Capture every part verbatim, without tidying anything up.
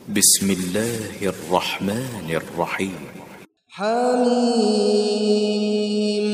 بسم الله الرحمن الرحيم. حميم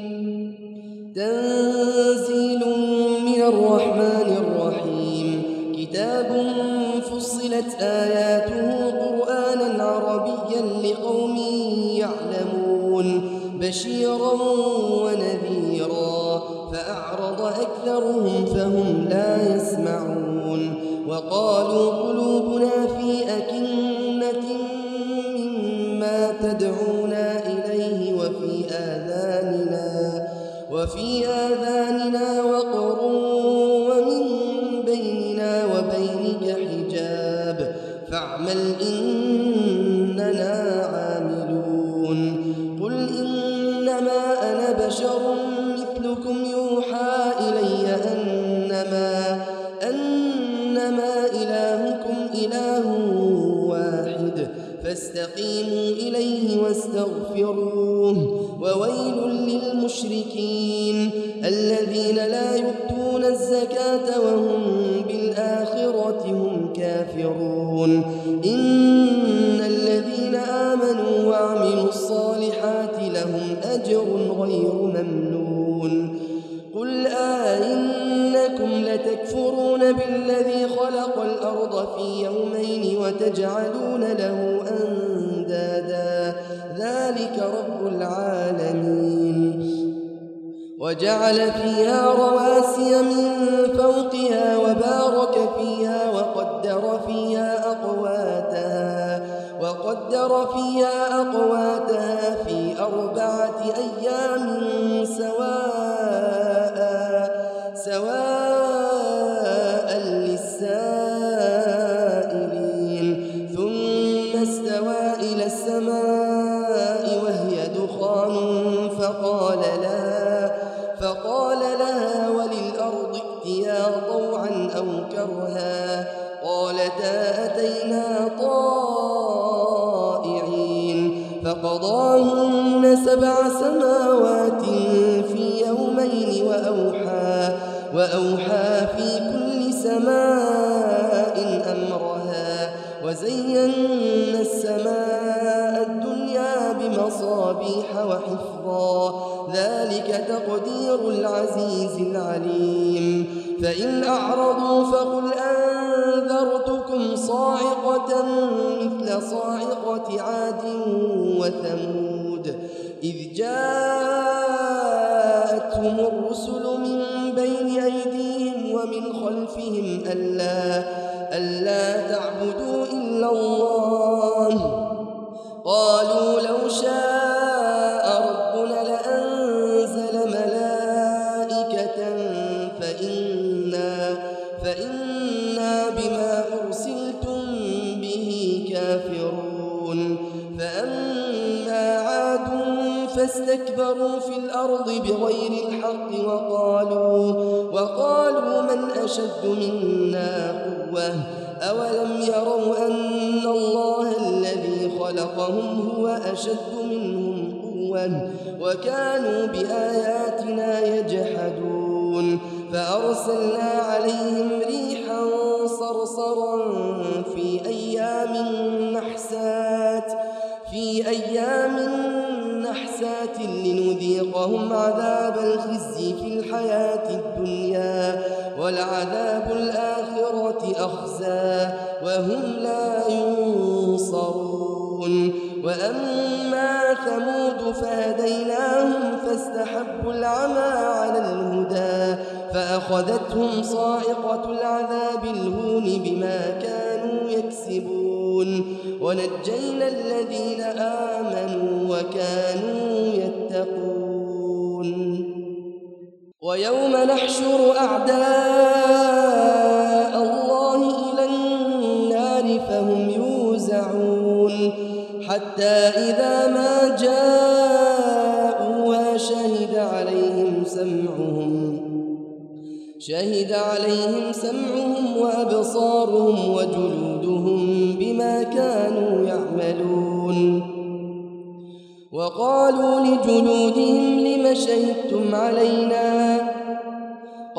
تنزيل من الرحمن الرحيم. كتاب فصلت آياته قرآنا عربيا لقوم يعلمون بشيرا ونذيرا فأعرض أكثرهم فهم لا يسمعون. وقالوا قلوبنا في أكنة مما تدعونا إليه وفي آذاننا وفي آذاننا وقر ومن بيننا وبينك حجاب فاعمل إننا عاملون. قل إنما أنا بشر مثلكم يوحى إلي أنما أنما إلهكم إله واحد فاستقيموا إليه واستغفروه. وويل للمشركين الذين لا يؤتون الزكاة وهم بالآخرة هم كافرون. إن الذين آمنوا وعملوا الصالحات لهم أجر غير ممنون. قل آئنكم لتكفرون بالذي خلق الأرض في يومين وتجعلون له أندادا ذلك رب العالمين. وجعل فيها رواسي من فوقها وبارك فيها وقدر فيها أقواتها وقدر فيها أقواتها في أربعة أيام سواء سواء للسائلين. ثم استوى إلى السماء وهي دخان فقال لها فقال لها وللأرض ائتيا طوعا أو كرها قالتا أتينا طائعين. فقضاهن سبع سماوات في يومين وأوحى وأوحى في كل سماء أمرها وزينا السماء الدنيا بمصابيح وحفظا ذلك تقدير العزيز العليم. فإن أعرضوا فقل أنذرتكم صاعقة مثل صاعقة عاد وثمود إذ جاءتهم الرسل من بين أيديهم ومن خلفهم ألا, ألا تعبدوا إلا الله قالوا لو شاء ربنا لأنزل ملائكة فإنا, فإنا بما أرسلتم به كافرون. فأما عاد فاستكبروا في الأرض بغير الحق وقالوا, وقالوا من أشد منا قوة أولم يروا أن الله الذي خلقهم هو أشد منهم قوة وكانوا بآياتنا يجحدون. فأرسلنا عليهم ريحا صرصرا في أيام نحسات في أيام نحسات لنذيقهم عذاب الخزي في الحياة الدنيا ولعذاب الآخرة أخزى وهم لا ينصرون. وأما ثمود فهديناهم فاستحبوا العمى على الهدى فأخذتهم صاعقة العذاب الهون بما كانوا يكسبون. ونجينا الذين آمنوا وكانوا يتقون. ويوم نحشر أعداء الله إلى النار فهم يوزعون حتى إذا ما جاءوها شهد عليهم سمعهم شهد عليهم سمعهم وأبصارهم وجلودهم بما كانوا يعملون. وقالوا لجلودهم لم شهدتم علينا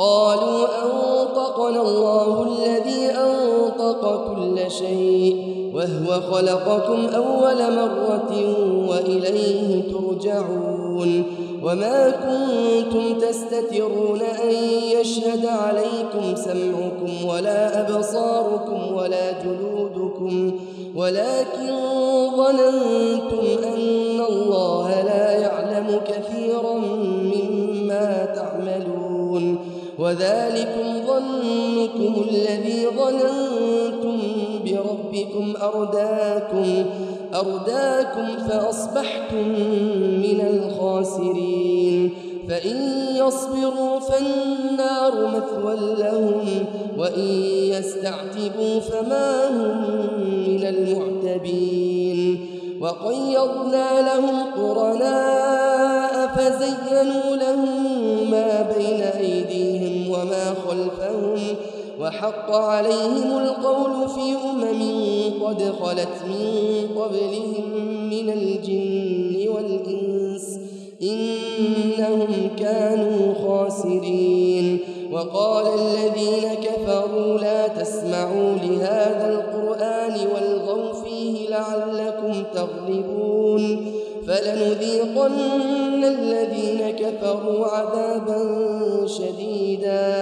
قالوا أنطقنا الله الذي أنطق كل شيء وهو خلقكم أول مرة وإليه ترجعون وما كنتم تستترون أن يشهد عليكم سمعكم ولا أبصاركم ولا جلودكم ولكن ظننتم أن الله لا يعلم كثيرا مما تعملون وذلكم ظنكم الذي ظننتم بربكم أرداكم أرداكم فأصبحتم من الخاسرين فإن يصبروا فالنار مثوى لهم وإن يستعتبوا فما هم من المعتبين وقيضنا لهم قرناء فزينوا لهم ما بين أيديهم وما خلفهم وحق عليهم القول في أمم قد خلت من قبلهم من الجن والإنس إنهم كانوا خاسرين وقال الذين كفروا لا تسمعوا لهذا القرآن والغوا فيه لعلكم تغلبون فلنذيقن الذين كفروا عذابا شديدا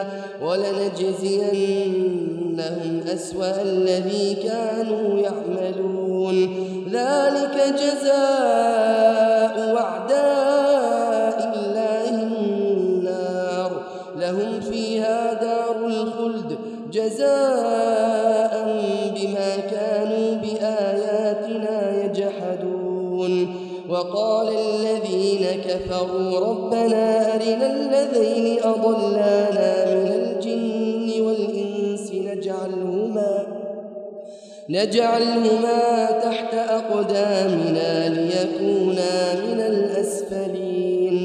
ولنجزينهم أسوأ الذي كانوا يعملون ذلك جزاء أعداء الله النار لهم فيها دار الخلد جزاء بما كانوا بآياتنا يجحدون وقال الذين كفروا ربنا أرنا الذين أضلانا من الجن والإنس نجعلهما نجعلهما تحت أقدامنا ليكونا من الأسفلين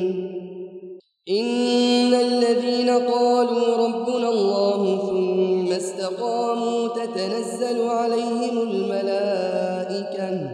إن الذين قالوا ربنا الله ثم استقاموا تتنزل عليهم الملائكة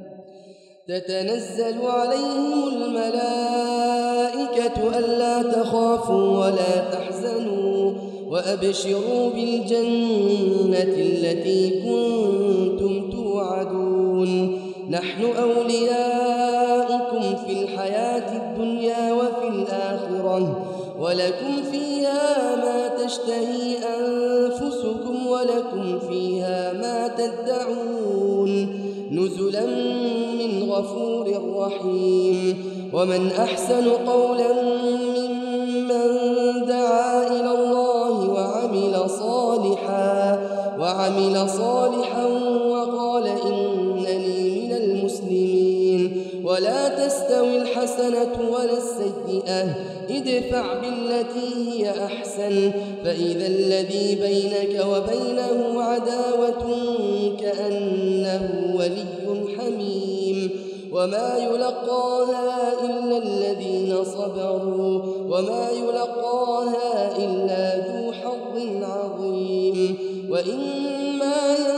تتنزل عليهم الملائكة ألا تخافوا ولا تحزنوا وأبشروا بالجنة التي كنتم توعدون نحن أولياؤكم في الحياة الدنيا وفي الآخرة ولكم فيها ما تشتهي أنفسكم ولكم فيها ما تدعون نزلا من غفور رحيم ومن أحسن قولا ممن دعا إلى الله وعمل صالحا وعمل صالحا وقال إنني من المسلمين ولا تستوي الحسنة ولا السيئة ادفع بالتي هي أحسن فإذا الذي بينك وبينه عداوة كأنه ولي حميم وما يلقاها إلا الذين صبروا وما يلقاها إلا ذو حظ عظيم وإما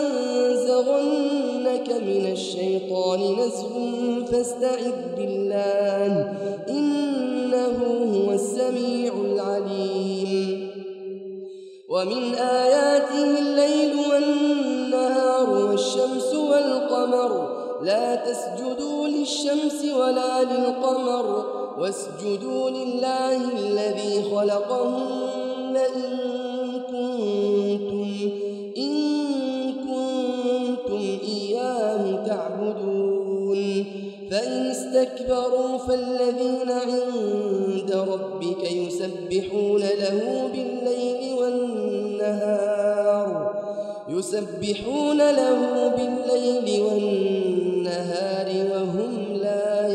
ينزغنك من الشيطان نزغ فاستعذ بالله إنه هو السميع العليم ومن آياته الليل والنهار والشمس والقمر لا تسجدوا للشمس ولا للقمر واسجدوا لله الذي خلقهن إن كنتم, إن كنتم إياه تعبدون فإن استكبروا فالذين عند ربك يسبحون له بالليل والنهار يسبحون له بالليل والنهار وهم لا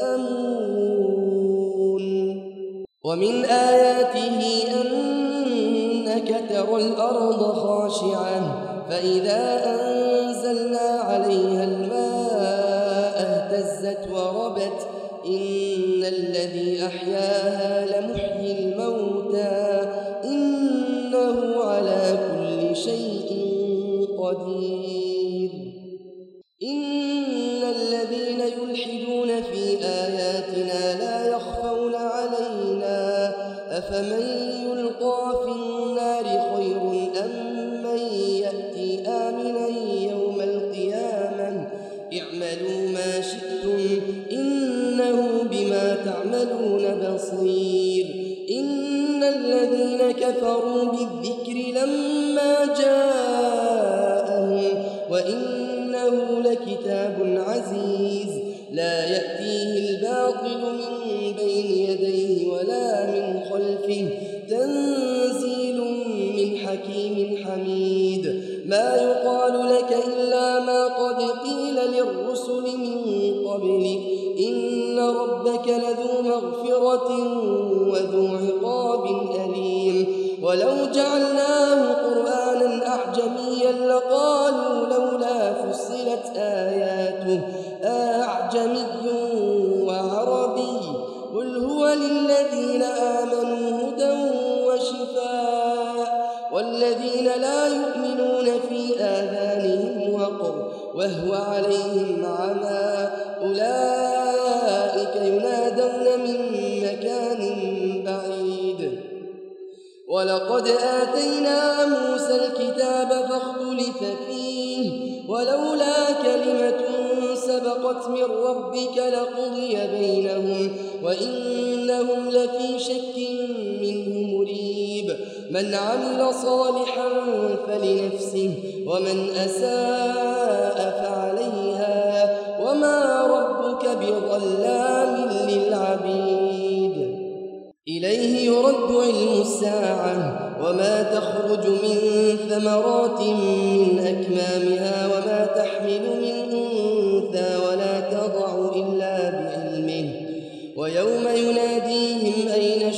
يسأمون ومن آياته أنك ترى الأرض خاشعة فإذا أنزلنا عليها الماء اهتزت وربت إن الذي أحياها لمحيي الموتى إنه على كل شيء قدير إن الذين يلحدون في آياتنا لا يخفون علينا أفمن يلقى في النار خير أم من يأتي آمنا يوم اعملوا ما شئتم إنه بما تعملون بصير إن الذين كفروا بالذكر لما جاءهم وإنه لكتاب عزيز لا يأتيه الباطل من بين يديه ولا من خلفه تنزيل من حكيم حميد ما يقال لك إلا ما قد قيل للرسل من قبلك إن ربك لذو مغفرة وذو عقاب أليم ولو جعلناه قرآنا أعجميا لقالوا لولا فصلت آياته أعجمي وعربي قل هو للذين آمنوا هدى وشفاء والذين لا يؤمنون في آذانهم وقر وهو عليهم عمى أولئك ينادون من مكان بعيد ولقد آتينا موسى الكتاب فاختلف فيه ولولا كلمة سبقت من ربك لقضي بينهم وإنهم لفي شك منه مريب من عمل صالحا فلنفسه ومن أساء فعليها وما ربك بظلام للعبيد إليه يرد علم الساعة وما تخرج من ثمرات من أكمامها وما تحمل من أنثى ولا تضع إلا بعلمه ويوم يناديهم أين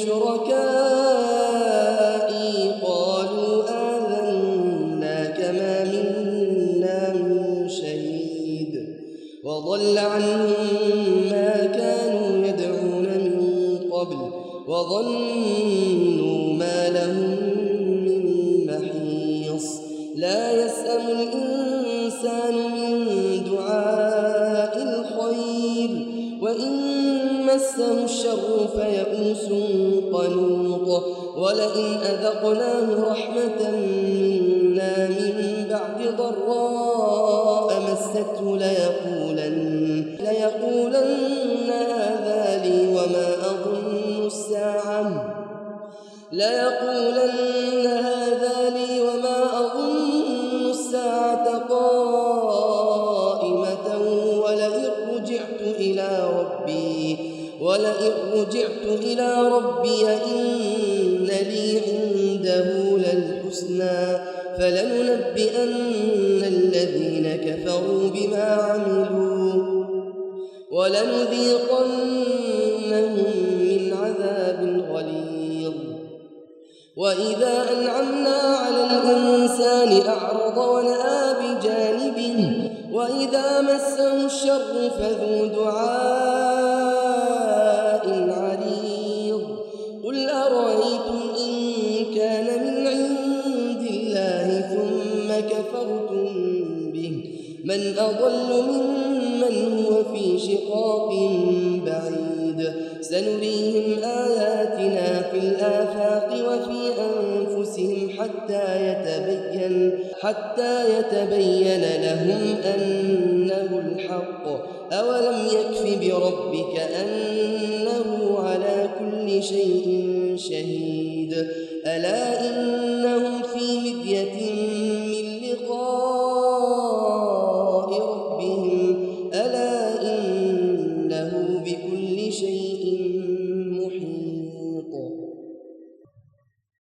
شركائي قالوا آذناك ما منا من شهيد وضل عنهم ما كانوا يدعون من قبل وظنوا ما لهم من محيص لا يسأم الإنسان من دعاء الخير وإن مسه الشر فيئوس قنوط ولئن أذقناه رحمة منا من بعد ضراء مسته ليقولن, ليقولن هذا لي وما أظن الساعة ليقولن هذا لي وما أظن الساعة قائمة ولئن رجعت إلى ربي ولئن رجعت إلى ربي إن لي عنده للحسنى فلننبئن الذين كفروا بما عملوا ولنذيقنهم من عذاب غليظ وإذا أنعمنا على الإنسان أعرض ونأى بجانبه وإذا مسه الشر فذو دعاء عريض قل أرأيتم إن كان من عند الله ثم كفرتم به من أضل ممن هو في شقاق بعيد سنريهم آياتنا في الآفاق وفي أنفسهم حتى يتبين حتى يتبين لهم أنه الحق أولم يكف بربك أنه على كل شيء شهيد ألا إنهم في مذية من لقاء ربهم ألا إنه بكل شيء